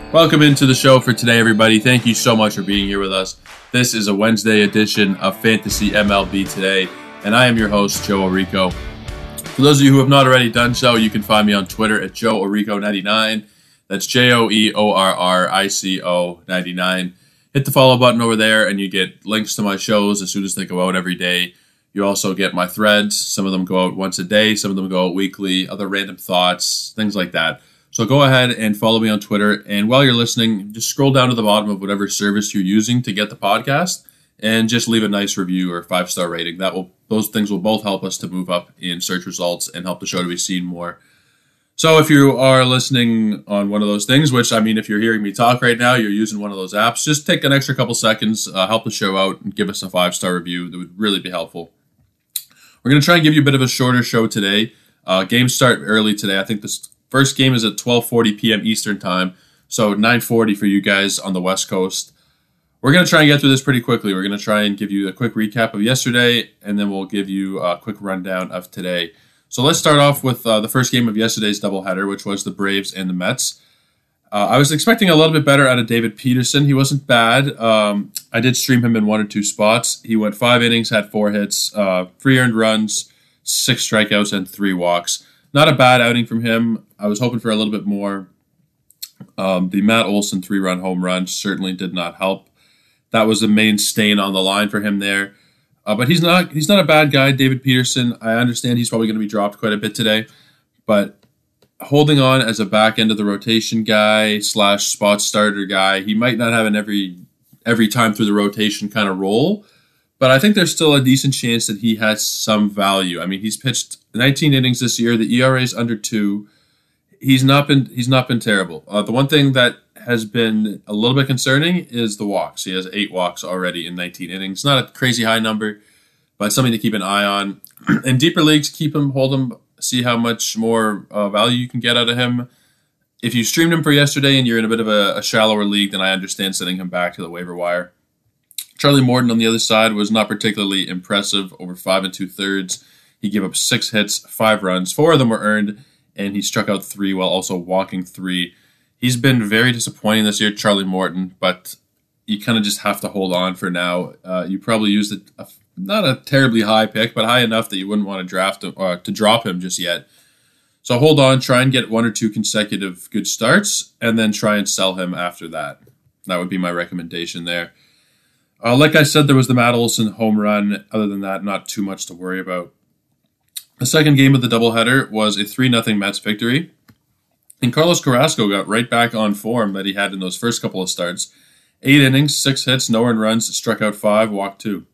Welcome into the show for today, everybody. Thank you so much for being here with us. This is a Wednesday edition of Fantasy MLB Today, and I am your host, Joe Orico. For those of you who have not already done so, you can find me on Twitter at JoeOrico99. That's JoeOrico99. Hit the follow button over there, and you get links to my shows as soon as they go out every day. You also get my threads. Some of them go out once a day, some of them go out weekly, other random thoughts, things like that. So go ahead and follow me on Twitter. And while you're listening, just scroll down to the bottom of whatever service you're using to get the podcast and just leave a nice review or 5-star rating. Those things will both help us to move up in search results and help the show to be seen more. So if you are listening on one of those things, which, I mean, if you're hearing me talk right now, you're using one of those apps, just take an extra couple seconds, help the show out, and give us a 5-star review. That would really be helpful. We're going to try and give you a bit of a shorter show today. Games start early today. I think this first game is at 12:40 p.m. Eastern Time, so 9:40 for you guys on the West Coast. We're going to try and get through this pretty quickly. We're going to try and give you a quick recap of yesterday, and then we'll give you a quick rundown of today. So let's start off with the first game of yesterday's doubleheader, which was the Braves and the Mets. I was expecting a little bit better out of David Peterson. He wasn't bad. I did stream him in 1 or 2 spots. He went 5 innings, had 4 hits, 3 earned runs, 6 strikeouts, and 3 walks. Not a bad outing from him. I was hoping for a little bit more. The Matt Olson 3-run home run certainly did not help. That was the main stain on the line for him there. But he's not a bad guy, David Peterson. I understand he's probably going to be dropped quite a bit today. But holding on as a back end of the rotation guy / spot starter guy, he might not have an every time through the rotation kind of role. But I think there's still a decent chance that he has some value. I mean, he's pitched 19 innings this year. The ERA is under 2. He's not been terrible. The one thing that has been a little bit concerning is the walks. He has 8 walks already in 19 innings. Not a crazy high number, but something to keep an eye on. In deeper leagues, hold him, see how much more value you can get out of him. If you streamed him for yesterday and you're in a bit of a shallower league, then I understand sending him back to the waiver wire. Charlie Morton on the other side was not particularly impressive over 5 2/3. He gave up 6 hits, 5 runs. 4 of them were earned, and he struck out 3 while also walking 3. He's been very disappointing this year, Charlie Morton, but you kind of just have to hold on for now. You probably used not a terribly high pick, but high enough that you wouldn't want to draft him or to drop him just yet. So hold on, try and get 1 or 2 consecutive good starts, and then try and sell him after that. That would be my recommendation there. Like I said, there was the Matt Olson home run. Other than that, not too much to worry about. The second game of the doubleheader was a 3-0 Mets victory. And Carlos Carrasco got right back on form that he had in those first couple of starts. 8 innings, 6 hits, no earned runs, struck out 5, walked 2.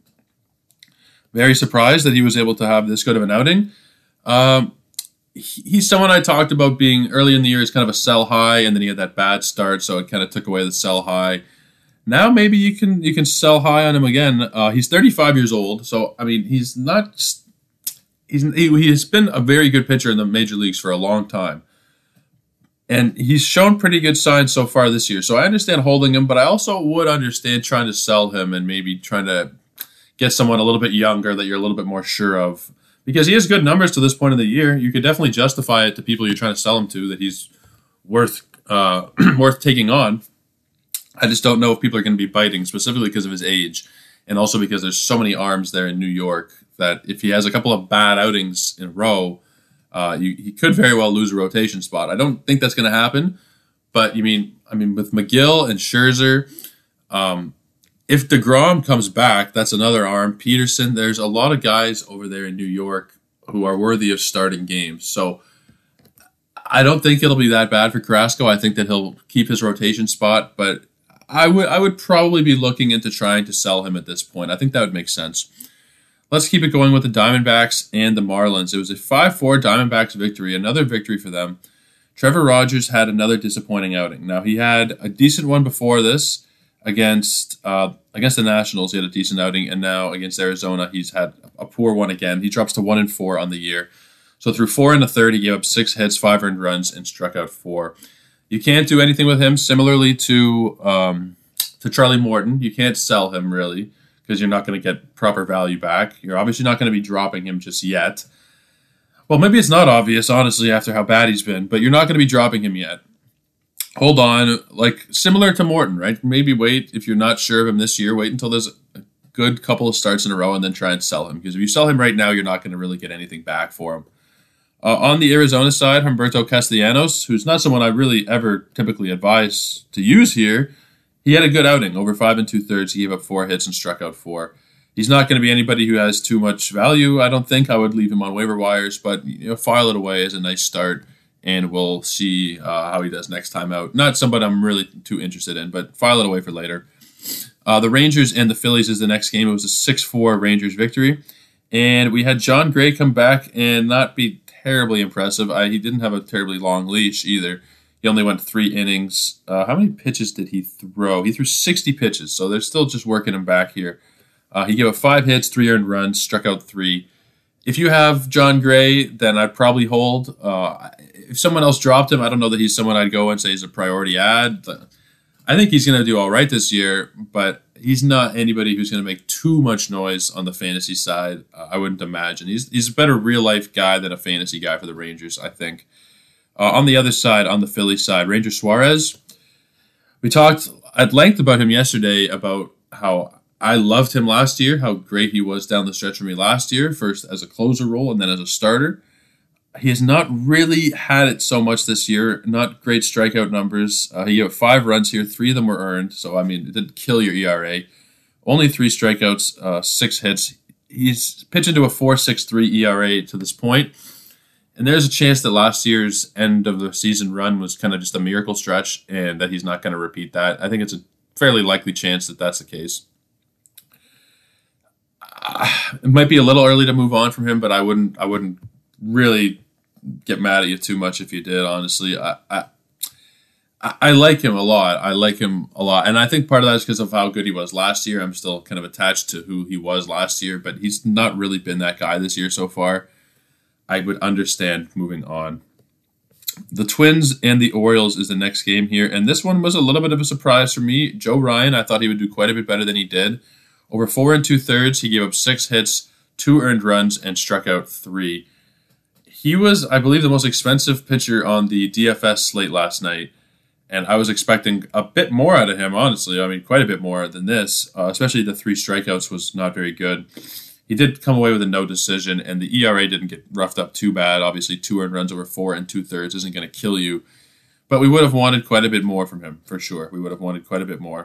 Very surprised that he was able to have this good of an outing. He's someone I talked about being early in the year as kind of a sell high, and then he had that bad start, so it kind of took away the sell high. Now maybe you can sell high on him again. He's 35 years old, so I mean he has been a very good pitcher in the major leagues for a long time, and he's shown pretty good signs so far this year. So I understand holding him, but I also would understand trying to sell him and maybe trying to get someone a little bit younger that you're a little bit more sure of, because he has good numbers to this point of the year. You could definitely justify it to people you're trying to sell him to that he's worth taking on. I just don't know if people are going to be biting, specifically because of his age, and also because there's so many arms there in New York that if he has a couple of bad outings in a row, he could very well lose a rotation spot. I don't think that's going to happen, but I mean, with McGill and Scherzer, if DeGrom comes back, that's another arm. Peterson, there's a lot of guys over there in New York who are worthy of starting games. So I don't think it'll be that bad for Carrasco. I think that he'll keep his rotation spot, but I would probably be looking into trying to sell him at this point. I think that would make sense. Let's keep it going with the Diamondbacks and the Marlins. It was a 5-4 Diamondbacks victory, another victory for them. Trevor Rogers had another disappointing outing. Now, he had a decent one before this against the Nationals. He had a decent outing, and now against Arizona, he's had a poor one again. He drops to 1-4 on the year. So through 4 1/3, he gave up 6 hits, 5 earned runs, and struck out 4. You can't do anything with him. Similarly to Charlie Morton, you can't sell him really because you're not going to get proper value back. You're obviously not going to be dropping him just yet. Well, maybe it's not obvious, honestly, after how bad he's been, but you're not going to be dropping him yet. hold on, like similar to Morton, right? Maybe wait if you're not sure of him this year. Wait until there's a good couple of starts in a row, and then try and sell him. Because if you sell him right now, you're not going to really get anything back for him. On the Arizona side, Humberto Castellanos, who's not someone I really ever typically advise to use here, he had a good outing. Over 5 2/3, he gave up 4 hits and struck out 4. He's not going to be anybody who has too much value. I don't think I would leave him on waiver wires, but file it away as a nice start, and we'll see how he does next time out. Not somebody I'm really too interested in, but file it away for later. The Rangers and the Phillies is the next game. It was a 6-4 Rangers victory, and we had John Gray come back and not be terribly impressive. He didn't have a terribly long leash either. He only went 3 innings. How many pitches did he throw? He threw 60 pitches, so they're still just working him back here. He gave up 5 hits, 3 earned runs, struck out 3. If you have John Gray, then I'd probably hold. If someone else dropped him, I don't know that he's someone I'd go and say he's a priority ad. I think he's going to do all right this year, but he's not anybody who's going to make too much noise on the fantasy side. I wouldn't imagine. He's a better real-life guy than a fantasy guy for the Rangers, I think. On the other side, on the Philly side, Ranger Suarez, we talked at length about him yesterday, about how I loved him last year, how great he was down the stretch for me last year, first as a closer role and then as a starter. He has not really had it so much this year, not great strikeout numbers. He had 5 runs here, 3 of them were earned, so I mean, it didn't kill your ERA. Only 3 strikeouts, 6 hits. He's pitching to a 4.63 ERA to this point. And there's a chance that last year's end of the season run was kind of just a miracle stretch and that he's not going to repeat that. I think it's a fairly likely chance that that's the case. It might be a little early to move on from him, but I wouldn't really get mad at you too much if you did, honestly. I like him a lot. And I think part of that is because of how good he was last year. I'm still kind of attached to who he was last year, but he's not really been that guy this year so far. I would understand moving on. The Twins and the Orioles is the next game here, and this one was a little bit of a surprise for me. Joe Ryan, I thought he would do quite a bit better than he did. Over 4 2/3, he gave up 6 hits, 2 earned runs, and struck out 3. He was, I believe, the most expensive pitcher on the DFS slate last night, and I was expecting a bit more out of him, honestly. I mean, quite a bit more than this, especially the 3 strikeouts was not very good. He did come away with a no decision, and the ERA didn't get roughed up too bad. Obviously, 2 earned runs over 4 2/3 isn't going to kill you, but we would have wanted quite a bit more from him, for sure. We would have wanted quite a bit more.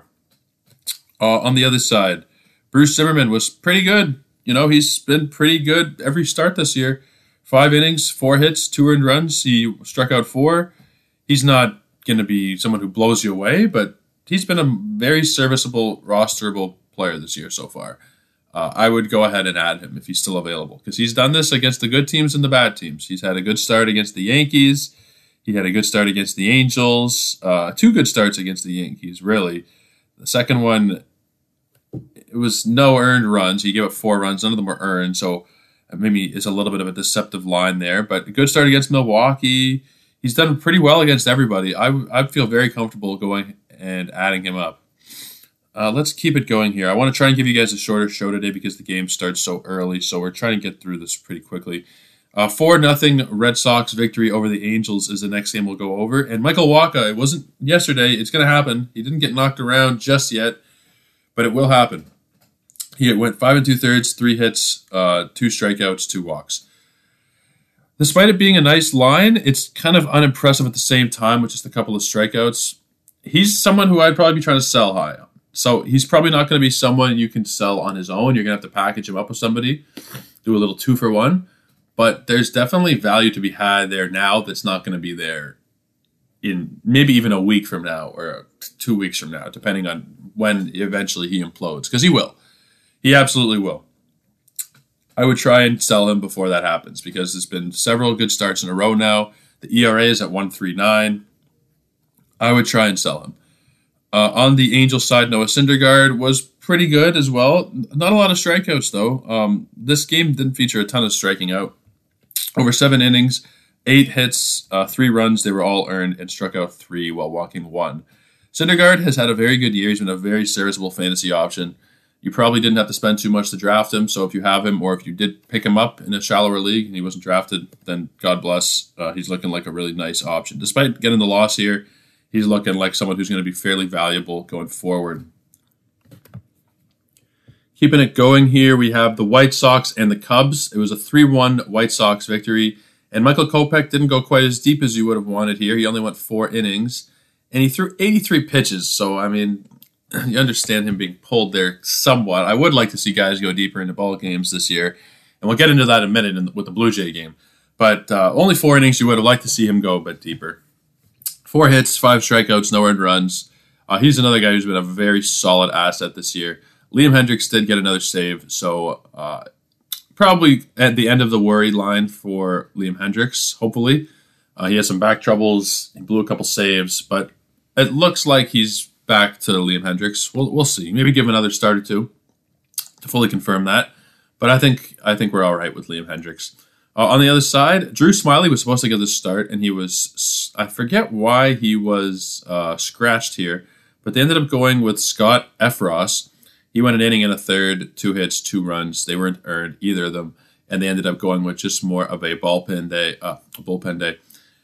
On the other side, Bruce Zimmerman was pretty good. He's been pretty good every start this year. 5 innings, 4 hits, 2 earned runs. He struck out 4. He's not going to be someone who blows you away, but he's been a very serviceable, rosterable player this year so far. I would go ahead and add him if he's still available, because he's done this against the good teams and the bad teams. He's had a good start against the Yankees. He had a good start against the Angels. 2 good starts against the Yankees, really. The second one, it was no earned runs. He gave up 4 runs. None of them were earned, so maybe it's a little bit of a deceptive line there. But a good start against Milwaukee. He's done pretty well against everybody. I'd feel very comfortable going and adding him up. Let's keep it going here. I want to try and give you guys a shorter show today because the game starts so early, so we're trying to get through this pretty quickly. 4-0 Red Sox victory over the Angels is the next game we'll go over. And Michael Wacha, it wasn't yesterday. It's going to happen. He didn't get knocked around just yet, but it will happen. He went 5 2/3, 3 hits, 2 strikeouts, 2 walks. Despite it being a nice line, it's kind of unimpressive at the same time with just a couple of strikeouts. He's someone who I'd probably be trying to sell high on. So he's probably not going to be someone you can sell on his own. You're going to have to package him up with somebody, do a little 2-for-1. But there's definitely value to be had there now that's not going to be there in maybe even a week from now or 2 weeks from now, depending on when eventually he implodes. Because he will. He absolutely will. I would try and sell him before that happens because there's been several good starts in a row now. The ERA is at 1.39. I would try and sell him. On the Angels side, Noah Syndergaard was pretty good as well. Not a lot of strikeouts, though. This game didn't feature a ton of striking out. Over 7 innings, 8 hits, 3 runs. They were all earned and struck out 3 while walking 1. Syndergaard has had a very good year. He's been a very serviceable fantasy option. You probably didn't have to spend too much to draft him, so if you have him or if you did pick him up in a shallower league and he wasn't drafted, then God bless. He's looking like a really nice option. Despite getting the loss here, he's looking like someone who's going to be fairly valuable going forward. Keeping it going here, we have the White Sox and the Cubs. It was a 3-1 White Sox victory, and Michael Kopech didn't go quite as deep as you would have wanted here. He only went 4 innings, and he threw 83 pitches. So, I mean, you understand him being pulled there somewhat. I would like to see guys go deeper into ball games this year, and we'll get into that in a minute with the Blue Jay game. But only 4 innings, you would have liked to see him go a bit deeper. 4 hits, 5 strikeouts, no earned runs. He's another guy who's been a very solid asset this year. Liam Hendriks did get another save, so probably at the end of the worry line for Liam Hendriks, hopefully. He has some back troubles. He blew a couple saves, but it looks like he's back to Liam Hendriks. We'll see. Maybe give him another start or two to fully confirm that. But I think we're all right with Liam Hendriks. On the other side, Drew Smyly was supposed to get the start, and he was, I forget why he was scratched here, but they ended up going with Scott Effross. He went an inning and a third, 2 hits, 2 runs. They weren't earned, either of them, and they ended up going with just more of a bullpen day.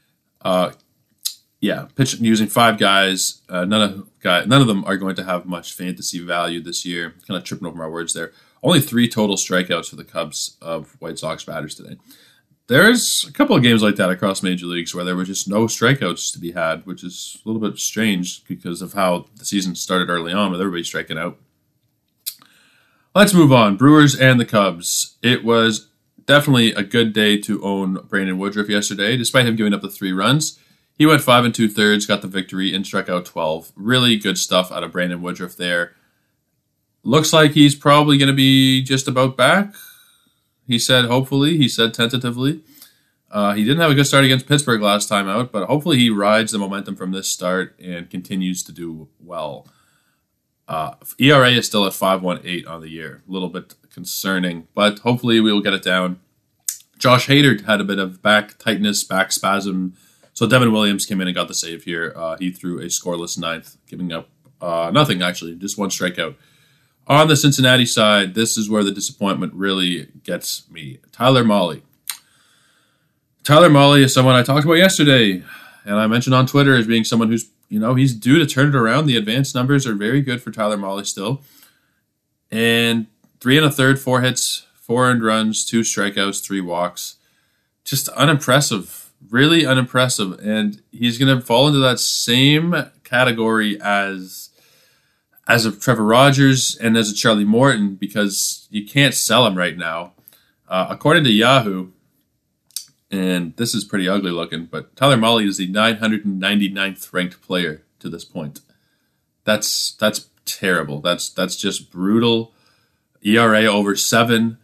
Pitching using 5 guys. None of them are going to have much fantasy value this year. Kind of tripping over my words there. Only 3 total strikeouts for the Cubs of White Sox batters today. There's a couple of games like that across major leagues where there were just no strikeouts to be had, which is a little bit strange because of how the season started early on with everybody striking out. Let's move on. Brewers and the Cubs. It was definitely a good day to own Brandon Woodruff yesterday, despite him giving up the 3 runs. He went 5 2/3, got the victory, and struck out 12. Really good stuff out of Brandon Woodruff there. Looks like he's probably going to be just about back. He said hopefully. He said tentatively. He didn't have a good start against Pittsburgh last time out, but hopefully he rides the momentum from this start and continues to do well. ERA is still at 5.18 on the year. A little bit concerning, but hopefully we will get it down. Josh Hader had a bit of back tightness, back spasm, so Devin Williams came in and got the save here. He threw a scoreless 9th, giving up nothing, actually, just 1 strikeout. On the Cincinnati side, this is where the disappointment really gets me. Tyler Mahle. Tyler Mahle is someone I talked about yesterday, and I mentioned on Twitter as being someone who's, he's due to turn it around. The advanced numbers are very good for Tyler Mahle still. And 3 1/3, 4 hits, 4 earned runs, 2 strikeouts, 3 walks. Just unimpressive. Really unimpressive. And he's going to fall into that same category as a Trevor Rogers and as a Charlie Morton because you can't sell him right now. According to Yahoo, and this is pretty ugly looking, but Tyler Mahle is the 999th ranked player to this point. That's terrible. That's just brutal. ERA over 7.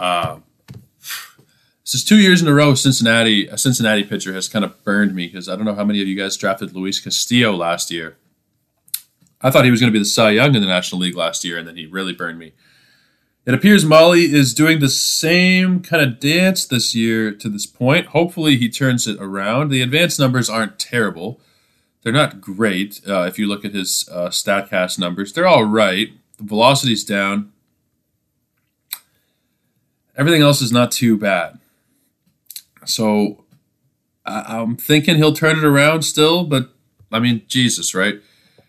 This is 2 years in a row. A Cincinnati pitcher has kind of burned me because I don't know how many of you guys drafted Luis Castillo last year. I thought he was going to be the Cy Young in the National League last year, and then he really burned me. It appears Mahle is doing the same kind of dance this year to this point. Hopefully he turns it around. The advanced numbers aren't terrible. They're not great. If you look at his StatCast numbers, they're all right. The velocity's down. Everything else is not too bad. So I'm thinking he'll turn it around still, but I mean, Jesus, right?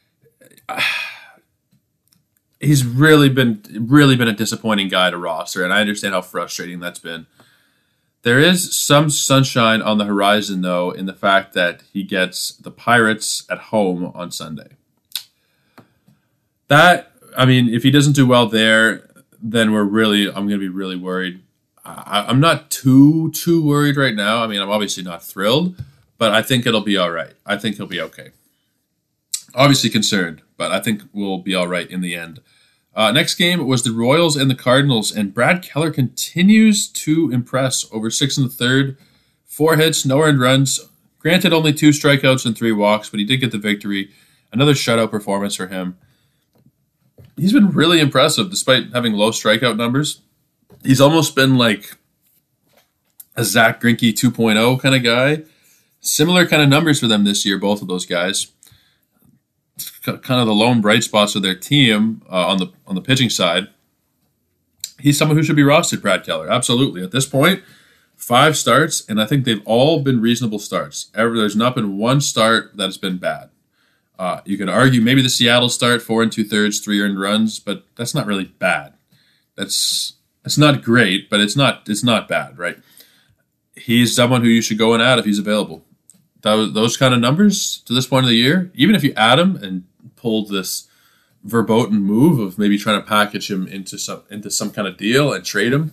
He's really been a disappointing guy to roster, and I understand how frustrating that's been. There is some sunshine on the horizon, though, in the fact that he gets the Pirates at home on Sunday. If he doesn't do well there, then I'm going to be really worried. I'm not too worried right now. I mean, I'm obviously not thrilled, but I think it'll be all right. I think he'll be okay. Obviously concerned, but I think we'll be all right in the end. Next game was the Royals and the Cardinals, and Brad Keller continues to impress over 6 1/3, 4 hits, no earned runs. Granted, only 2 strikeouts and 3 walks, but he did get the victory. Another shutout performance for him. He's been really impressive despite having low strikeout numbers. He's almost been like a Zach Greinke 2.0 kind of guy. Similar kind of numbers for them this year, both of those guys. Kind of the lone bright spots of their team on the pitching side. He's someone who should be rostered, Brad Keller. Absolutely. At this point, 5 starts, and I think they've all been reasonable starts. There's not been one start that has been bad. You can argue maybe the Seattle start, 4 2/3, 3 earned runs, but that's not really bad. It's not great, but it's not bad, right? He's someone who you should go and add if he's available. Those kind of numbers to this point of the year, even if you add him and pull this verboten move of maybe trying to package him into some kind of deal and trade him,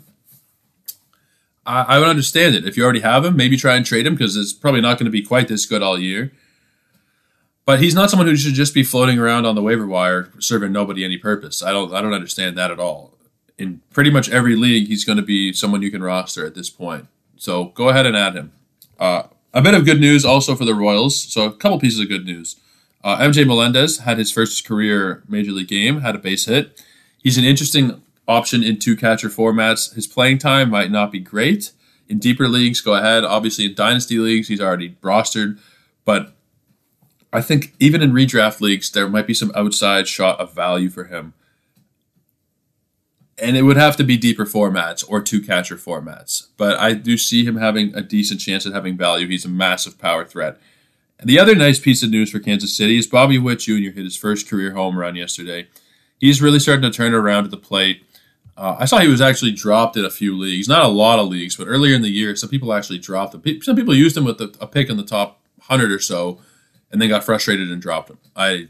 I would understand it. If you already have him, maybe try and trade him because it's probably not going to be quite this good all year. But he's not someone who should just be floating around on the waiver wire serving nobody any purpose. I don't understand that at all. In pretty much every league, he's going to be someone you can roster at this point. So go ahead and add him. A bit of good news also for the Royals. So a couple pieces of good news. MJ Melendez had his first career Major League game, had a base hit. He's an interesting option in 2-catcher formats. His playing time might not be great. In deeper leagues, go ahead. Obviously, in dynasty leagues, he's already rostered. But I think even in redraft leagues, there might be some outside shot of value for him. And it would have to be deeper formats or 2-catcher formats. But I do see him having a decent chance at having value. He's a massive power threat. And the other nice piece of news for Kansas City is Bobby Witt Jr. hit his first career home run yesterday. He's really starting to turn around at the plate. I saw he was actually dropped in a few leagues. Not a lot of leagues, but earlier in the year, some people actually dropped him. Some people used him with a pick in the top 100 or so, and then got frustrated and dropped him.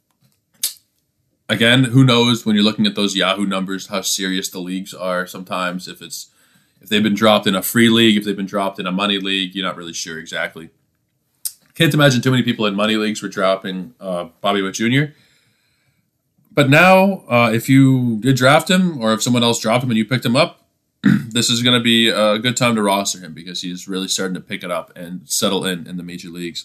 Again, who knows when you're looking at those Yahoo numbers how serious the leagues are sometimes. If they've been dropped in a free league, if they've been dropped in a money league, you're not really sure exactly. Can't imagine too many people in money leagues were dropping Bobby Witt Jr. But now, if you did draft him or if someone else dropped him and you picked him up, this is going to be a good time to roster him because he's really starting to pick it up and settle in the major leagues.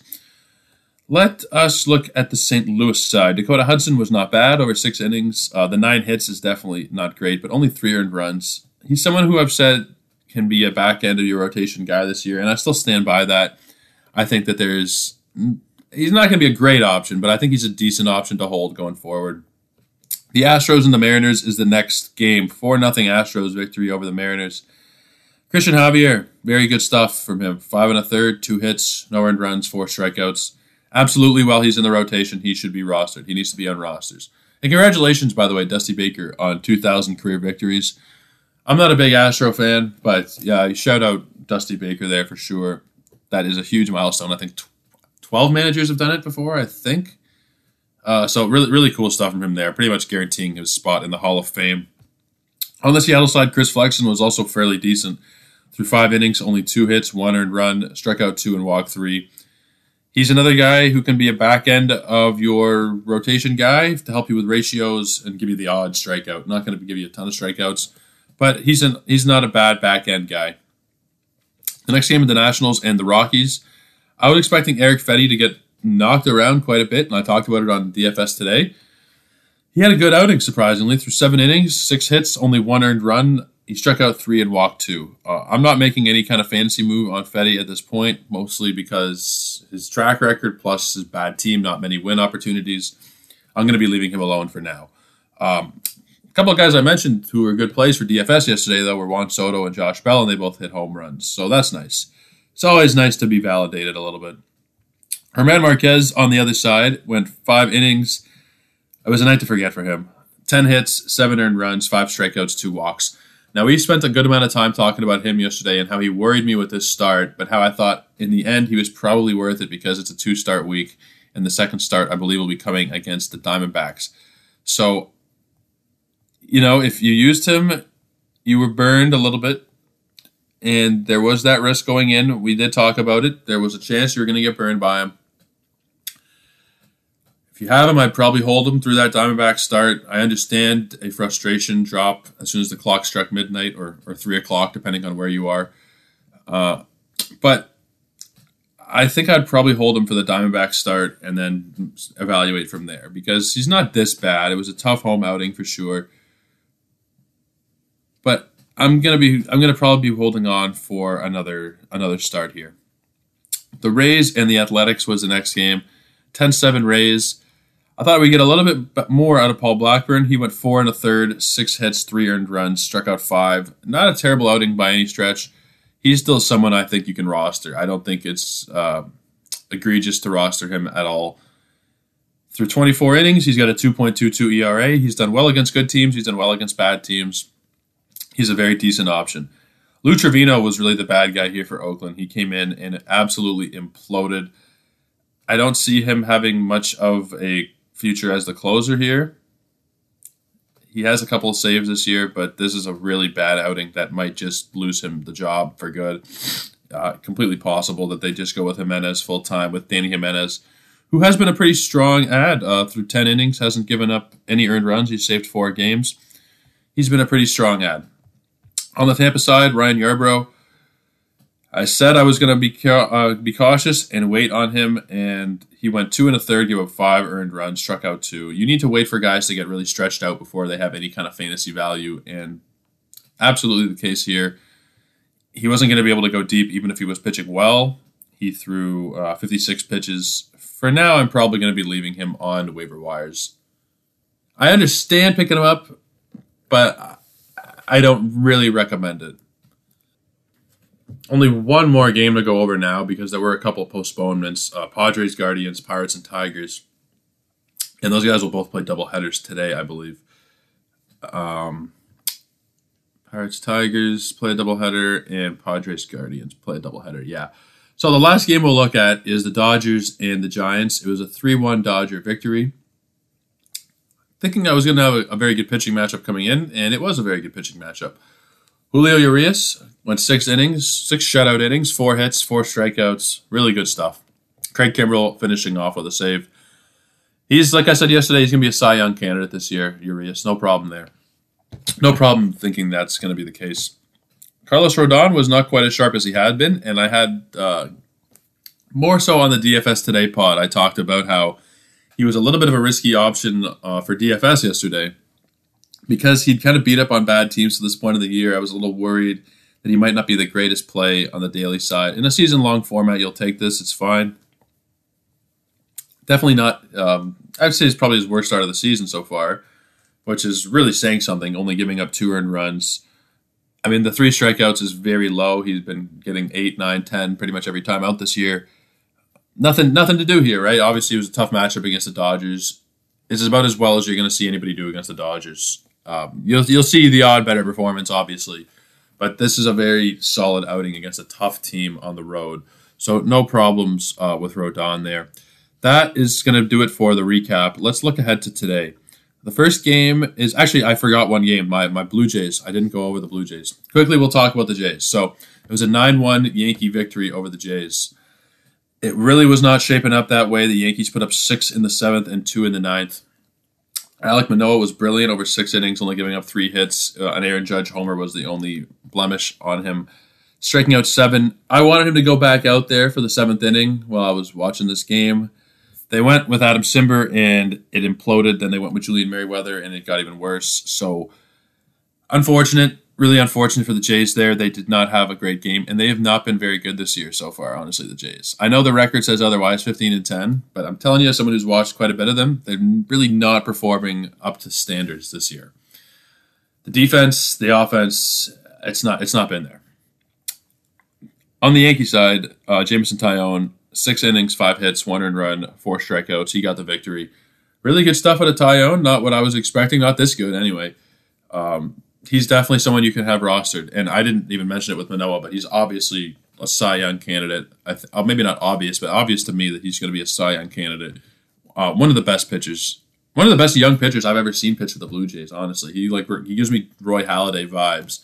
Let us look at the St. Louis side. Dakota Hudson was not bad over 6 innings. The 9 hits is definitely not great, but only 3 earned runs. He's someone who I've said can be a back end of your rotation guy this year, and I still stand by that. I think that he's not going to be a great option, but I think he's a decent option to hold going forward. The Astros and the Mariners is the next game. 4-0 Astros victory over the Mariners. Christian Javier, very good stuff from him. 5 1/3, 2 hits, no earned runs, 4 strikeouts. Absolutely, while he's in the rotation, he should be rostered. He needs to be on rosters. And congratulations, by the way, Dusty Baker on 2,000 career victories. I'm not a big Astro fan, but yeah, shout out Dusty Baker there for sure. That is a huge milestone. I think 12 managers have done it before, I think. So really, really cool stuff from him there, pretty much guaranteeing his spot in the Hall of Fame. On the Seattle side, Chris Flexen was also fairly decent. Through 5 innings, only 2 hits, 1 earned run, struck out 2 and walked 3. He's another guy who can be a back end of your rotation guy to help you with ratios and give you the odd strikeout. Not going to give you a ton of strikeouts, but he's not a bad back end guy. The next game of the Nationals and the Rockies, I was expecting Eric Fedde to get knocked around quite a bit, and I talked about it on DFS today. He had a good outing, surprisingly. Through 7 innings, 6 hits, only 1 earned run. He struck out 3 and walked 2. I'm not making any kind of fantasy move on Fedde at this point, mostly because his track record plus his bad team, not many win opportunities. I'm going to be leaving him alone for now. A couple of guys I mentioned who were good plays for DFS yesterday, though, were Juan Soto and Josh Bell, and they both hit home runs. So that's nice. It's always nice to be validated a little bit. Herman Marquez on the other side went 5 innings. It was a night to forget for him. 10 hits, 7 earned runs, 5 strikeouts, 2 walks. Now, we spent a good amount of time talking about him yesterday and how he worried me with this start, but how I thought in the end he was probably worth it because it's a 2-start week, and the second start, I believe, will be coming against the Diamondbacks. So, if you used him, you were burned a little bit, and there was that risk going in. We did talk about it. There was a chance you were going to get burned by him. If you have him, I'd probably hold him through that Diamondback start. I understand a frustration drop as soon as the clock struck midnight or 3 o'clock, depending on where you are. But I think I'd probably hold him for the Diamondback start and then evaluate from there because he's not this bad. It was a tough home outing for sure. But I'm gonna probably be holding on for another start here. The Rays and the Athletics was the next game. 10-7 Rays. I thought we'd get a little bit more out of Paul Blackburn. He went 4 1/3, 6 hits, 3 earned runs, struck out 5. Not a terrible outing by any stretch. He's still someone I think you can roster. I don't think it's egregious to roster him at all. Through 24 innings, he's got a 2.22 ERA. He's done well against good teams. He's done well against bad teams. He's a very decent option. Lou Trevino was really the bad guy here for Oakland. He came in and absolutely imploded. I don't see him having much of a future as the closer here. He has a couple of saves this year, but this is a really bad outing that might just lose him the job for good. Completely possible that they just go with Jimenez full-time with Danny Jimenez, who has been a pretty strong ad through 10 innings, hasn't given up any earned runs. He's saved 4 games. He's been a pretty strong ad. On the Tampa side, Ryan Yarbrough, I said I was going to be cautious and wait on him, and he went 2 1/3, gave up 5 earned runs, struck out 2. You need to wait for guys to get really stretched out before they have any kind of fantasy value, and absolutely the case here. He wasn't going to be able to go deep even if he was pitching well. He threw 56 pitches. For now, I'm probably going to be leaving him on waiver wires. I understand picking him up, but I don't really recommend it. Only one more game to go over now because there were a couple of postponements. Padres, Guardians, Pirates, and Tigers. And those guys will both play doubleheaders today, I believe. Pirates, Tigers play a doubleheader, and Padres, Guardians play a doubleheader. Yeah. So the last game we'll look at is the Dodgers and the Giants. It was a 3-1 Dodger victory. Thinking I was going to have a very good pitching matchup coming in, and it was a very good pitching matchup. Julio Urias went 6 innings, 6 shutout innings, 4 hits, 4 strikeouts. Really good stuff. Craig Kimbrell finishing off with a save. He's, like I said yesterday, he's going to be a Cy Young candidate this year, Urias. No problem there. No problem thinking that's going to be the case. Carlos Rodon was not quite as sharp as he had been, and I had more so on the DFS Today pod. I talked about how he was a little bit of a risky option for DFS yesterday because he'd kind of beat up on bad teams to this point of the year. I was a little worried that he might not be the greatest play on the daily side. In a season-long format, you'll take this. It's fine. Definitely not. I'd say it's probably his worst start of the season so far, which is really saying something, only giving up 2 earned runs. I mean, the 3 strikeouts is very low. He's been getting 8, 9, 10 pretty much every time out this year. Nothing to do here, right? Obviously, it was a tough matchup against the Dodgers. It's about as well as you're going to see anybody do against the Dodgers. You'll see the odd better performance, obviously, but this is a very solid outing against a tough team on the road. So no problems with Rodon there. That is going to do it for the recap. Let's look ahead to today. The first game is actually, I forgot one game, my Blue Jays. I didn't go over the Blue Jays. Quickly, we'll talk about the Jays. So it was a 9-1 Yankee victory over the Jays. It really was not shaping up that way. The Yankees put up 6 in the 7th and 2 in the 9th. Alek Manoah was brilliant over 6 innings, only giving up 3 hits. An Aaron Judge homer was the only blemish on him. Striking out 7. I wanted him to go back out there for the 7th inning while I was watching this game. They went with Adam Simber, and it imploded. Then they went with Julian Merryweather, and it got even worse. So, unfortunate, really unfortunate for the Jays there. They did not have a great game, and they have not been very good this year so far, honestly, the Jays. I know the record says otherwise, 15-10, but I'm telling you, as someone who's watched quite a bit of them, they're really not performing up to standards this year. The defense, the offense, it's not been there. On the Yankee side, Jameson Taillon, 6 innings, 5 hits, 1 earned run, 4 strikeouts. He got the victory. Really good stuff out of Taillon. Not what I was expecting. Not this good, anyway. He's definitely someone you can have rostered. And I didn't even mention it with Manoah, but he's obviously a Cy Young candidate. Maybe not obvious, but obvious to me that he's going to be a Cy Young candidate. One of the best pitchers. One of the best young pitchers I've ever seen pitch for the Blue Jays, honestly. He gives me Roy Halladay vibes.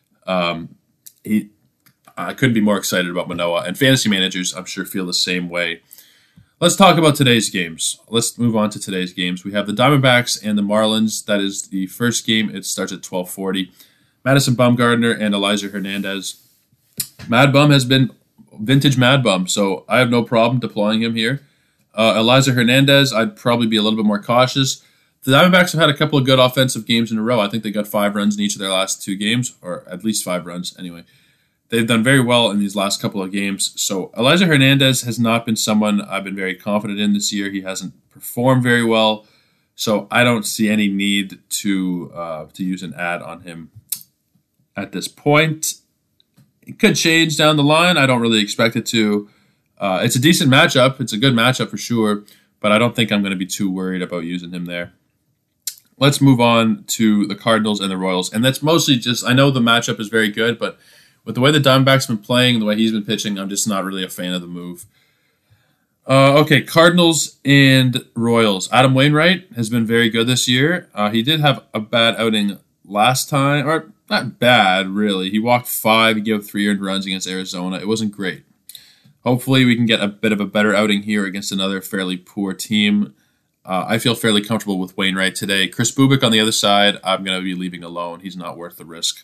I couldn't be more excited about Manoah. And fantasy managers, I'm sure, feel the same way. Let's talk about today's games. Let's move on to today's games. We have the Diamondbacks and the Marlins. That is the first game. It starts at 12:40. Madison Bumgarner and Elijah Hernandez. Mad Bum has been vintage Mad Bum, so I have no problem deploying him here. Elijah Hernandez, I'd probably be a little bit more cautious. The Diamondbacks have had a couple of good offensive games in a row. I think they got 5 runs in each of their last 2 games, or at least 5 runs anyway. They've done very well in these last couple of games. So Elijah Hernandez has not been someone I've been very confident in this year. He hasn't performed very well. So I don't see any need to use an ad on him at this point. It could change down the line. I don't really expect it to. It's a decent matchup. It's a good matchup for sure. but I don't think I'm going to be too worried about using him there. Let's move on to the Cardinals and the Royals. And that's mostly just, I know the matchup is very good, but with the way the Diamondbacks been playing, the way he's been pitching, I'm just not really a fan of the move. Okay, Cardinals and Royals. Adam Wainwright has been very good this year. He did have a bad outing last time, or not bad, really. He walked 5, he gave 3 earned runs against Arizona. It wasn't great. Hopefully we can get a bit of a better outing here against another fairly poor team. I feel fairly comfortable with Wainwright today. Chris Bubik on the other side, I'm going to be leaving alone. He's not worth the risk.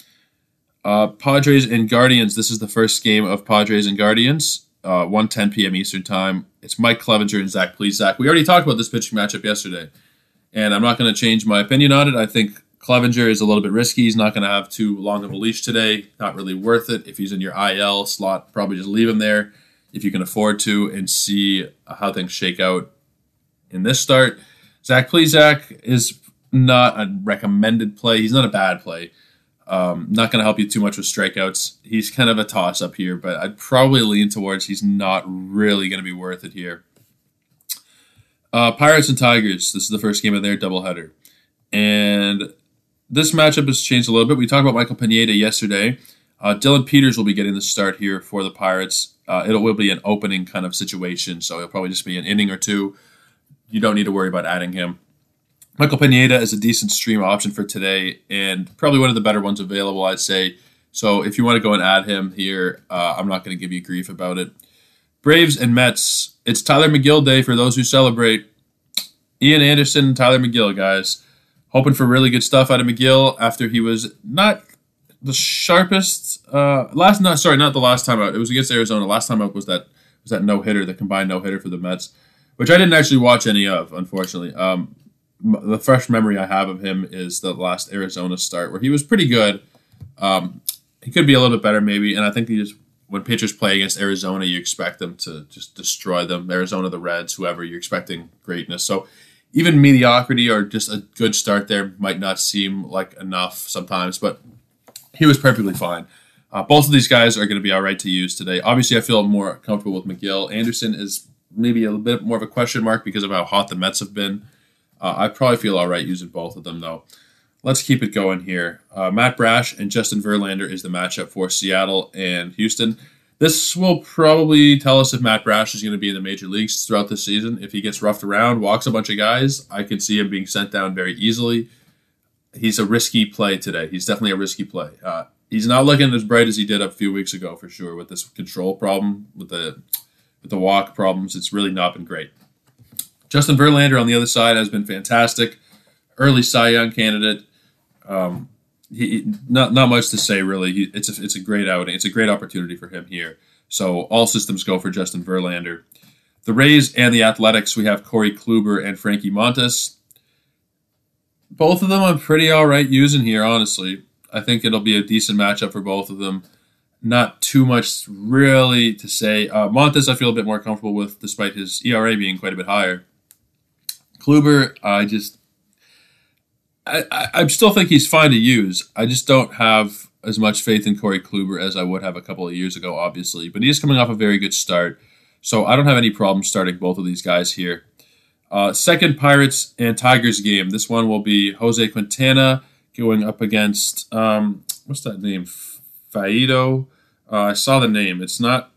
Padres and Guardians. This is the first game of Padres and Guardians. 1:10 p.m. Eastern Time. It's Mike Clevinger and Zach Plesac. We already talked about this pitching matchup yesterday, and I'm not going to change my opinion on it. I think Clevinger is a little bit risky. He's not going to have too long of a leash today. Not really worth it. If he's in your IL slot, probably just leave him there if you can afford to and see how things shake out in this start. Zach Plesac is not a recommended play. He's not a bad play. Not going to help you too much with strikeouts. He's kind of a toss-up here, but I'd probably lean towards he's not really going to be worth it here. Pirates and Tigers. This is the first game of their doubleheader. And this matchup has changed a little bit. We talked about Michael Pineda yesterday. Dylan Peters will be getting the start here for the Pirates. It will be an opening kind of situation, so it'll probably just be an inning or two. You don't need to worry about adding him. Michael Pineda is a decent stream option for today and probably one of the better ones available, I'd say. So if you want to go and add him here, I'm not going to give you grief about it. Braves and Mets. It's Tyler McGill Day for those who celebrate. Ian Anderson and Tyler McGill, guys. Hoping for really good stuff out of McGill after he was not the sharpest. Not the last time out. It was against Arizona. Last time out was that no-hitter, the combined no-hitter for the Mets, which I didn't actually watch any of, unfortunately. The fresh memory I have of him is the last Arizona start where he was pretty good. He could be a little bit better maybe, and I think when pitchers play against Arizona, you expect them to just destroy them. Arizona, the Reds, whoever, you're expecting greatness. So even mediocrity or just a good start there might not seem like enough sometimes, but he was perfectly fine. Both of these guys are going to be all right to use today. Obviously, I feel more comfortable with McGill. Anderson is maybe a little bit more of a question mark because of how hot the Mets have been. I probably feel all right using both of them, though. Let's keep it going here. Matt Brash and Justin Verlander is the matchup for Seattle and Houston. This will probably tell us if Matt Brash is going to be in the major leagues throughout the season. If he gets roughed around, walks a bunch of guys, I could see him being sent down very easily. He's a risky play today. He's definitely a risky play. He's not looking as bright as he did a few weeks ago, for sure, with this control problem, with the walk problems. It's really not been great. Justin Verlander on the other side has been fantastic. Early Cy Young candidate. Not much to say, really. It's a great outing. It's a great opportunity for him here. So all systems go for Justin Verlander. The Rays and the Athletics, we have Corey Kluber and Frankie Montas. Both of them I'm pretty all right using here, honestly. I think it'll be a decent matchup for both of them. Not too much really to say. Montas I feel a bit more comfortable with, despite his ERA being quite a bit higher. Kluber, I still think he's fine to use. I just don't have as much faith in Corey Kluber as I would have a couple of years ago, obviously. But he is coming off a very good start, so I don't have any problem starting both of these guys here. Second Pirates and Tigers game. This one will be Jose Quintana going up against, what's that name? Faedo. I saw the name. It's not,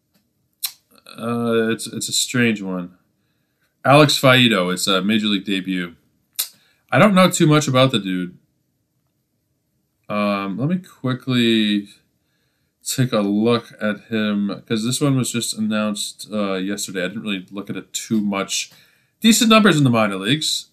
it's a strange one. Alex Faedo. It's a Major League debut. I don't know too much about the dude. Let me quickly take a look at him, because this one was just announced yesterday. I didn't really look at it too much. Decent numbers in the minor leagues.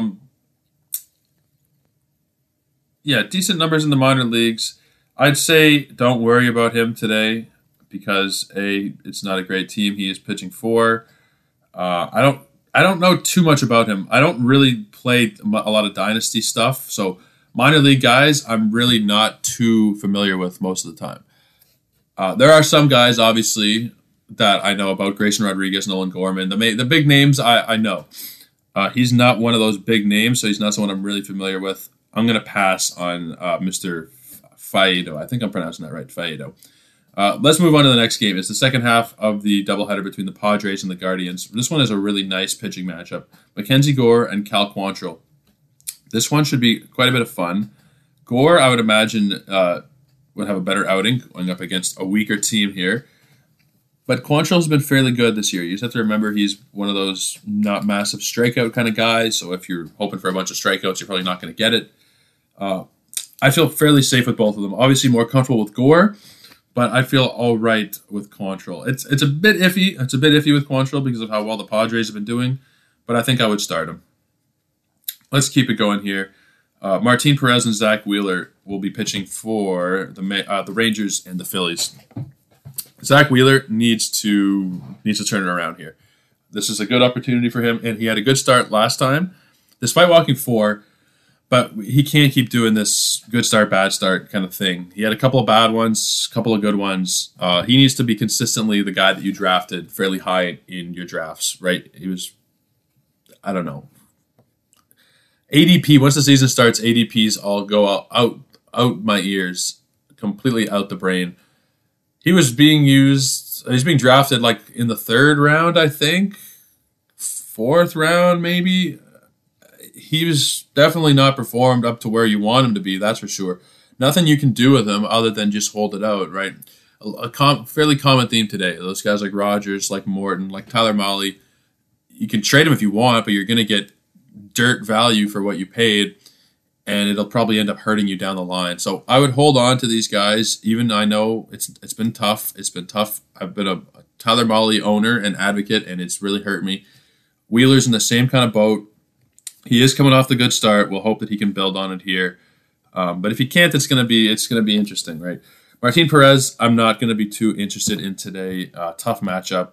Decent numbers in the minor leagues. I'd say don't worry about him today because it's not a great team he is pitching for. I don't know too much about him. I don't really play a lot of dynasty stuff, so minor league guys I'm really not too familiar with most of the time. There are some guys, obviously, that I know about. Grayson Rodriguez, Nolan Gorman. The big names I know. He's not one of those big names, so he's not someone I'm really familiar with. I'm going to pass on Mr. Faedo. I think I'm pronouncing that right, Faedo. Let's move on to the next game. It's the second half of the doubleheader between the Padres and the Guardians. This one is a really nice pitching matchup. Mackenzie Gore and Cal Quantrill. This one should be quite a bit of fun. Gore, I would imagine, would have a better outing going up against a weaker team here. But Quantrill's been fairly good this year. You just have to remember he's one of those not massive strikeout kind of guys. So if you're hoping for a bunch of strikeouts, you're probably not going to get it. I feel fairly safe with both of them. Obviously more comfortable with Gore, but I feel all right with Quantrill. It's a bit iffy. It's a bit iffy with Quantrill because of how well the Padres have been doing, but I think I would start him. Let's keep it going here. Martin Perez and Zach Wheeler will be pitching for the Rangers and the Phillies. Zach Wheeler needs to turn it around here. This is a good opportunity for him, and he had a good start last time, despite walking 4. But he can't keep doing this good start, bad start kind of thing. He had a couple of bad ones, a couple of good ones. He needs to be consistently the guy that you drafted fairly high in your drafts, right? He was, I don't know. ADP, once the season starts, ADPs all go out my ears, completely out the brain. He's being drafted like in the 3rd round, I think. 4th round, maybe. He was definitely not performed up to where you want him to be, that's for sure. Nothing you can do with him other than just hold it out, right? A fairly common theme today. Those guys like Rogers, like Morton, like Tyler Mahle, you can trade him if you want, but you're going to get dirt value for what you paid, and it'll probably end up hurting you down the line. So I would hold on to these guys, even I know it's been tough. It's been tough. I've been a Tyler Mahle owner and advocate, and it's really hurt me. Wheeler's in the same kind of boat. He is coming off the good start. We'll hope that he can build on it here. But if he can't, it's going to be interesting, right? Martin Perez, I'm not going to be too interested in today. Tough matchup.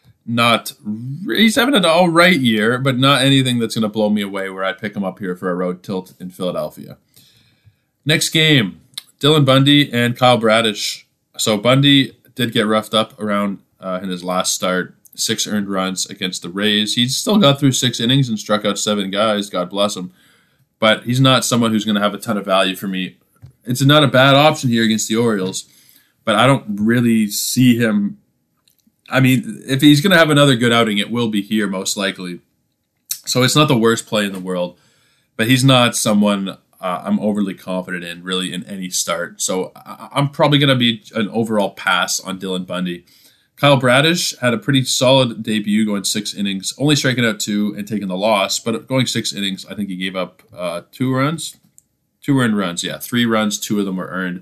He's having an all right year, but not anything that's going to blow me away where I pick him up here for a road tilt in Philadelphia. Next game, Dylan Bundy and Kyle Bradish. So Bundy did get roughed up around in his last start. 6 earned runs against the Rays. He's still got through 6 innings and struck out 7 guys. God bless him. But he's not someone who's going to have a ton of value for me. It's not a bad option here against the Orioles, but I don't really see him. I mean, if he's going to have another good outing, it will be here most likely. So it's not the worst play in the world, but he's not someone I'm overly confident in, really, in any start. So I'm probably going to be an overall pass on Dylan Bundy. Kyle Bradish had a pretty solid debut going 6 innings, only striking out 2 and taking the loss, but going 6 innings, I think he gave up 2 runs. 2 earned runs, yeah. 3 runs, 2 of them were earned.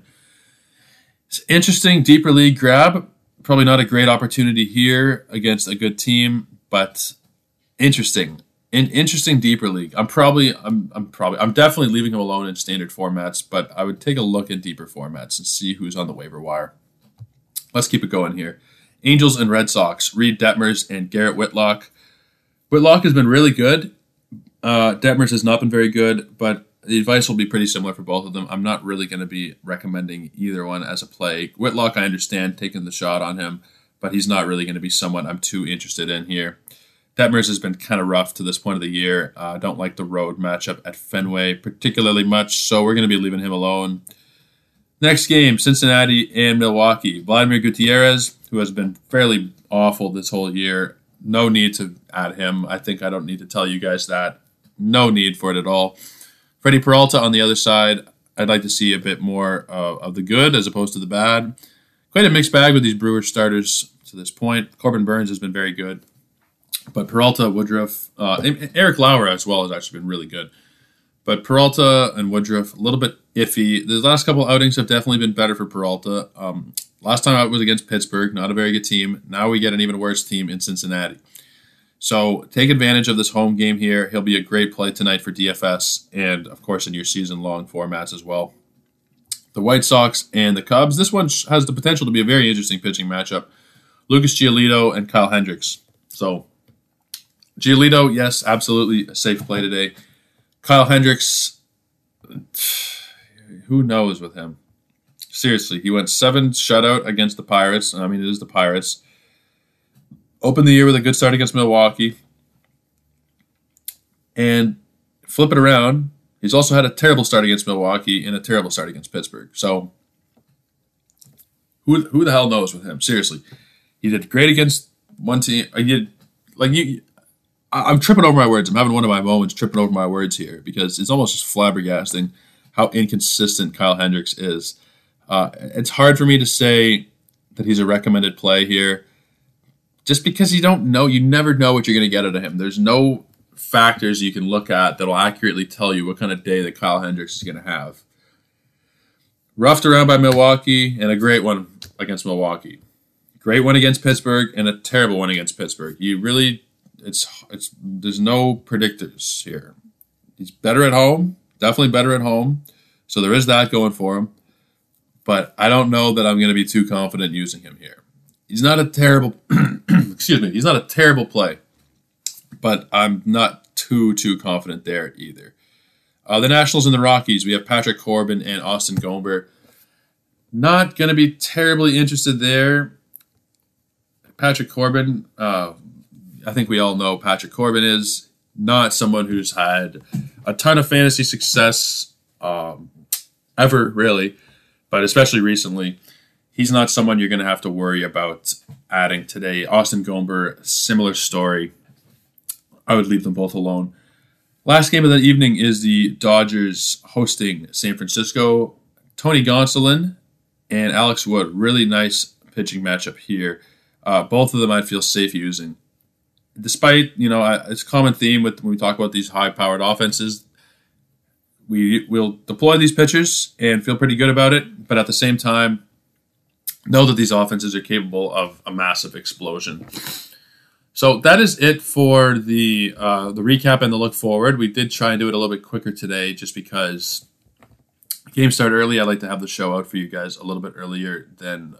It's interesting, deeper league grab. Probably not a great opportunity here against a good team, but interesting. In interesting deeper league. I'm definitely leaving him alone in standard formats, but I would take a look at deeper formats and see who's on the waiver wire. Let's keep it going here. Angels and Red Sox, Reed Detmers and Garrett Whitlock. Whitlock has been really good. Detmers has not been very good, but the advice will be pretty similar for both of them. I'm not really going to be recommending either one as a play. Whitlock, I understand taking the shot on him, but he's not really going to be someone I'm too interested in here. Detmers has been kind of rough to this point of the year. I don't like the road matchup at Fenway particularly much, so we're going to be leaving him alone. Next game, Cincinnati and Milwaukee. Vladimir Gutierrez, who has been fairly awful this whole year. No need to add him. I think I don't need to tell you guys that. No need for it at all. Freddie Peralta on the other side. I'd like to see a bit more of the good as opposed to the bad. Quite a mixed bag with these Brewers starters to this point. Corbin Burns has been very good. But Peralta, Woodruff, Eric Lauer as well has actually been really good. But Peralta and Woodruff, a little bit iffy. The last couple outings have definitely been better for Peralta. Last time out was against Pittsburgh, not a very good team. Now we get an even worse team in Cincinnati. So take advantage of this home game here. He'll be a great play tonight for DFS and, of course, in your season-long formats as well. The White Sox and the Cubs. This one has the potential to be a very interesting pitching matchup. Lucas Giolito and Kyle Hendricks. So Giolito, yes, absolutely a safe play today. Kyle Hendricks, who knows with him? Seriously, he went 7 shutout against the Pirates. I mean, it is the Pirates. Opened the year with a good start against Milwaukee. And flip it around, he's also had a terrible start against Milwaukee and a terrible start against Pittsburgh. So Who the hell knows with him? Seriously, he did great against one team. I'm tripping over my words. I'm having one of my moments tripping over my words here because it's almost just flabbergasting how inconsistent Kyle Hendricks is. It's hard for me to say that he's a recommended play here just because you don't know. You never know what you're going to get out of him. There's no factors you can look at that will accurately tell you what kind of day that Kyle Hendricks is going to have. Roughed around by Milwaukee and a great one against Milwaukee. Great one against Pittsburgh and a terrible one against Pittsburgh. There's no predictors here. He's better at home, definitely better at home. So there is that going for him. But I don't know that I'm going to be too confident using him here. He's not a terrible he's not a terrible play. But I'm not too confident there either. The Nationals and the Rockies, we have Patrick Corbin and Austin Gomber. Not going to be terribly interested there. Patrick Corbin, I think we all know Patrick Corbin is not someone who's had a ton of fantasy success ever, really, but especially recently. He's not someone you're going to have to worry about adding today. Austin Gomber, similar story. I would leave them both alone. Last game of the evening is the Dodgers hosting San Francisco. Tony Gonsolin and Alex Wood. Really nice pitching matchup here. Both of them I'd feel safe using. Despite, it's a common theme when we talk about these high-powered offenses. We'll deploy these pitchers and feel pretty good about it, but at the same time, know that these offenses are capable of a massive explosion. So that is it for the recap and the look forward. We did try and do it a little bit quicker today just because games start early. I like to have the show out for you guys a little bit earlier than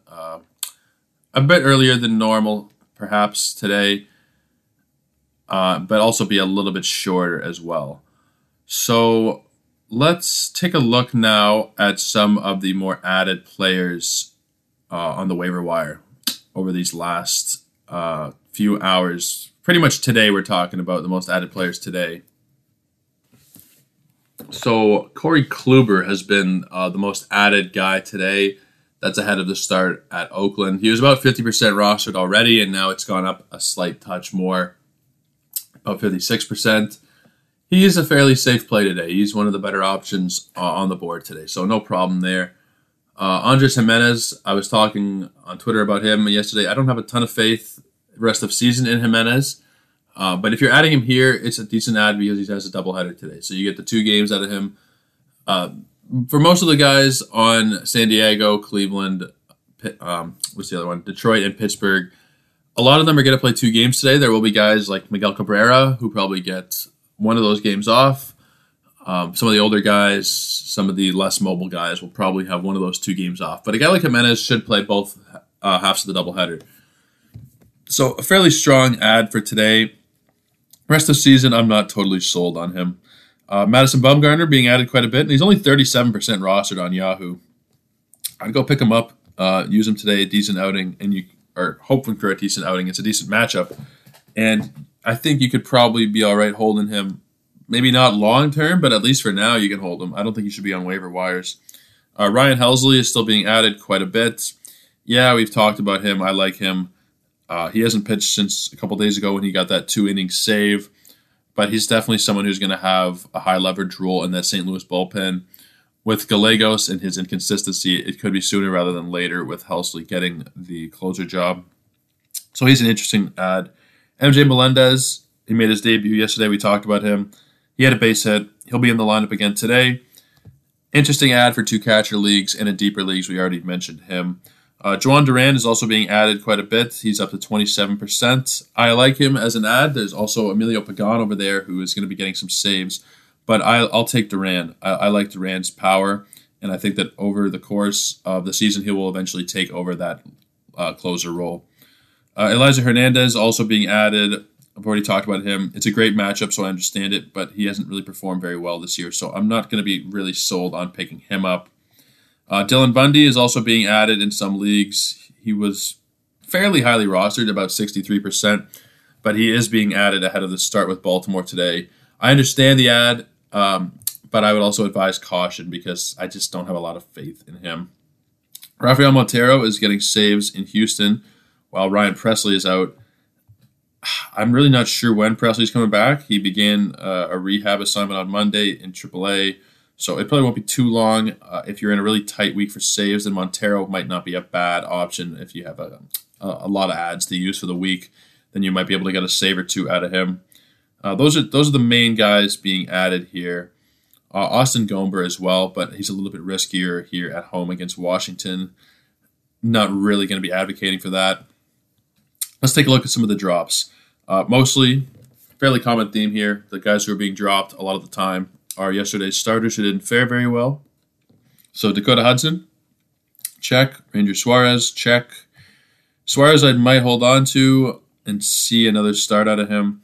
normal, perhaps today, but also be a little bit shorter as well. So let's take a look now at some of the more added players on the waiver wire over these last few hours. Pretty much today we're talking about the most added players today. So Corey Kluber has been the most added guy today. That's ahead of the start at Oakland. He was about 50% rostered already, and now it's gone up a slight touch more, about 56%. He is a fairly safe play today. He's one of the better options on the board today, so no problem there. Andres Gimenez, I was talking on Twitter about him yesterday. I don't have a ton of faith rest of season in Gimenez. But if you're adding him here, it's a decent add because he has a doubleheader today. So you get the 2 games out of him. For most of the guys on San Diego, Cleveland, what's the other one? Detroit and Pittsburgh, a lot of them are going to play 2 games today. There will be guys like Miguel Cabrera who probably get one of those games off. Some of the older guys, some of the less mobile guys will probably have one of those 2 games off. But a guy like Gimenez should play both halves of the doubleheader. So a fairly strong ad for today. Rest of the season, I'm not totally sold on him. Madison Bumgarner being added quite a bit, and he's only 37% rostered on Yahoo. I'd go pick him up, use him today, a decent outing, and you are hoping for a decent outing. It's a decent matchup, and I think you could probably be all right holding him. Maybe not long term, but at least for now you can hold him. I don't think he should be on waiver wires. Ryan Helsley is still being added quite a bit. Yeah, we've talked about him. I like him. He hasn't pitched since a couple days ago when he got that 2-inning save, but he's definitely someone who's going to have a high leverage role in that St. Louis bullpen. With Gallegos and his inconsistency, it could be sooner rather than later with Helsley getting the closer job. So he's an interesting add. MJ Melendez, he made his debut yesterday. We talked about him. He had a base hit. He'll be in the lineup again today. Interesting add for 2 catcher leagues and in deeper leagues. We already mentioned him. Juan Duran is also being added quite a bit. He's up to 27%. I like him as an ad. There's also Emilio Pagan over there who is going to be getting some saves. But I'll take Duran. I like Duran's power, and I think that over the course of the season, he will eventually take over that closer role. Elijah Hernandez also being added. I've already talked about him. It's a great matchup, so I understand it, but he hasn't really performed very well this year, so I'm not going to be really sold on picking him up. Dylan Bundy is also being added in some leagues. He was fairly highly rostered, about 63%, but he is being added ahead of the start with Baltimore today. I understand the ad, but I would also advise caution because I just don't have a lot of faith in him. Rafael Montero is getting saves in Houston while Ryan Presley is out. I'm really not sure when Presley's coming back. He began a rehab assignment on Monday in AAA, so it probably won't be too long. If you're in a really tight week for saves, then Montero might not be a bad option. If you have a lot of ads to use for the week, then you might be able to get a save or two out of him. Those are the main guys being added here. Austin Gomber as well, but he's a little bit riskier here at home against Washington. Not really going to be advocating for that. Let's take a look at some of the drops. Mostly, fairly common theme here. The guys who are being dropped a lot of the time are yesterday's starters who didn't fare very well. So Dakota Hudson, check. Ranger Suarez, check. Suarez I might hold on to and see another start out of him,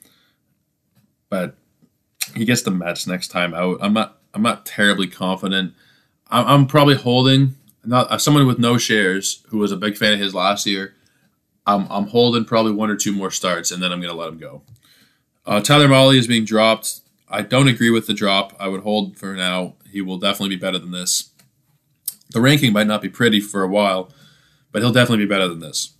but he gets the Mets next time out. I'm not terribly confident. I'm probably holding. Not as someone with no shares who was a big fan of his last year. I'm holding probably one or two more starts, and then I'm going to let him go. Tyler Mahle is being dropped. I don't agree with the drop. I would hold for now. He will definitely be better than this. The ranking might not be pretty for a while, but he'll definitely be better than this.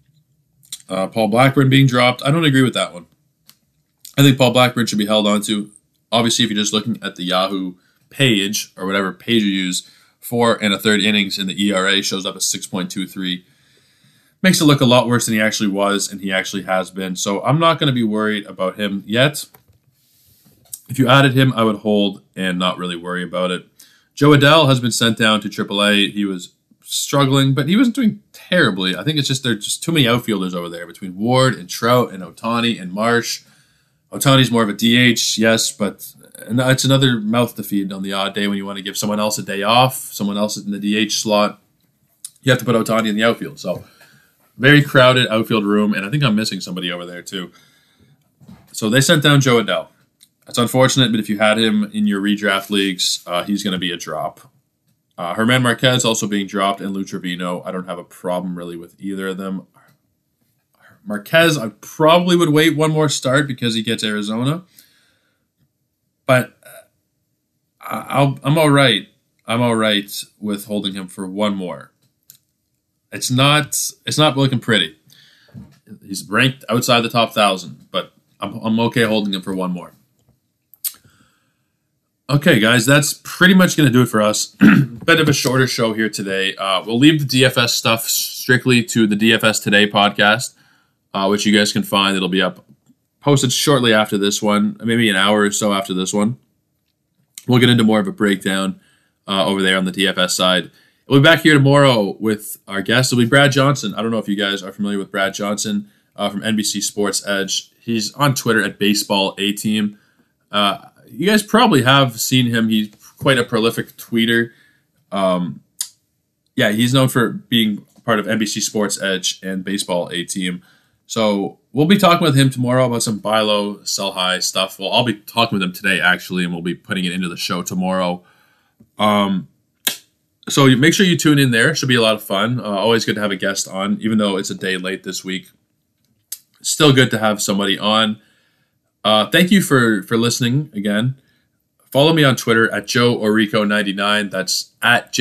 Paul Blackburn being dropped. I don't agree with that one. I think Paul Blackburn should be held on to. Obviously, if you're just looking at the Yahoo page, or whatever page you use, 4 1/3 innings in the ERA shows up as 6.23. Makes it look a lot worse than he actually was, and he actually has been. So I'm not going to be worried about him yet. If you added him, I would hold and not really worry about it. Joe Adell has been sent down to AAA. He was struggling, but he wasn't doing terribly. I think it's just there's just too many outfielders over there between Ward and Trout and Ohtani and Marsh. Ohtani's more of a DH, yes, but it's another mouth to feed on the odd day when you want to give someone else a day off, someone else in the DH slot. You have to put Ohtani in the outfield. So very crowded outfield room, and I think I'm missing somebody over there too. So they sent down Joe Adell. That's unfortunate, but if you had him in your redraft leagues, he's going to be a drop. Herman Marquez also being dropped, and Lou Trevino. I don't have a problem really with either of them. Marquez, I probably would wait one more start because he gets Arizona. But I'm all right. I'm all right with holding him for one more. It's not looking pretty. He's ranked outside the top 1,000, but I'm okay holding him for one more. Okay, guys, that's pretty much going to do it for us. Bit of a shorter show here today. We'll leave the DFS stuff strictly to the DFS Today podcast, which you guys can find. It'll be posted shortly after this one, maybe an hour or so after this one. We'll get into more of a breakdown over there on the DFS side. We'll be back here tomorrow with our guest. It'll be Brad Johnson. I don't know if you guys are familiar with Brad Johnson from NBC Sports Edge. He's on Twitter at Baseball A-Team. You guys probably have seen him. He's quite a prolific tweeter. He's known for being part of NBC Sports Edge and Baseball A-Team. So we'll be talking with him tomorrow about some buy low, sell high stuff. Well, I'll be talking with him today, actually, and we'll be putting it into the show tomorrow. So make sure you tune in there. It should be a lot of fun. Always good to have a guest on, even though it's a day late this week. It's still good to have somebody on. Thank you for listening again. Follow me on Twitter at JoeOrico99. That's at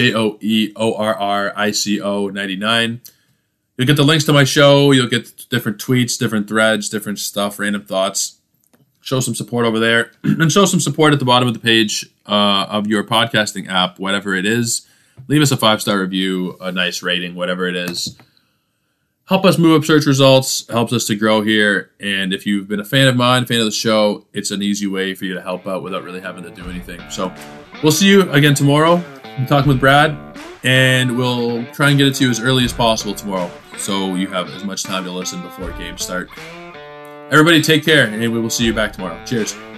JoeOrrico99. You'll get the links to my show. You'll get different tweets, different threads, different stuff, random thoughts. Show some support over there. And show some support at the bottom of the page of your podcasting app, whatever it is. Leave us a 5-star review, a nice rating, whatever it is. Help us move up search results, helps us to grow here. And if you've been a fan of mine, fan of the show, it's an easy way for you to help out without really having to do anything. So we'll see you again tomorrow. I'm talking with Brad, and we'll try and get it to you as early as possible tomorrow so you have as much time to listen before games start. Everybody take care, and we will see you back tomorrow. Cheers.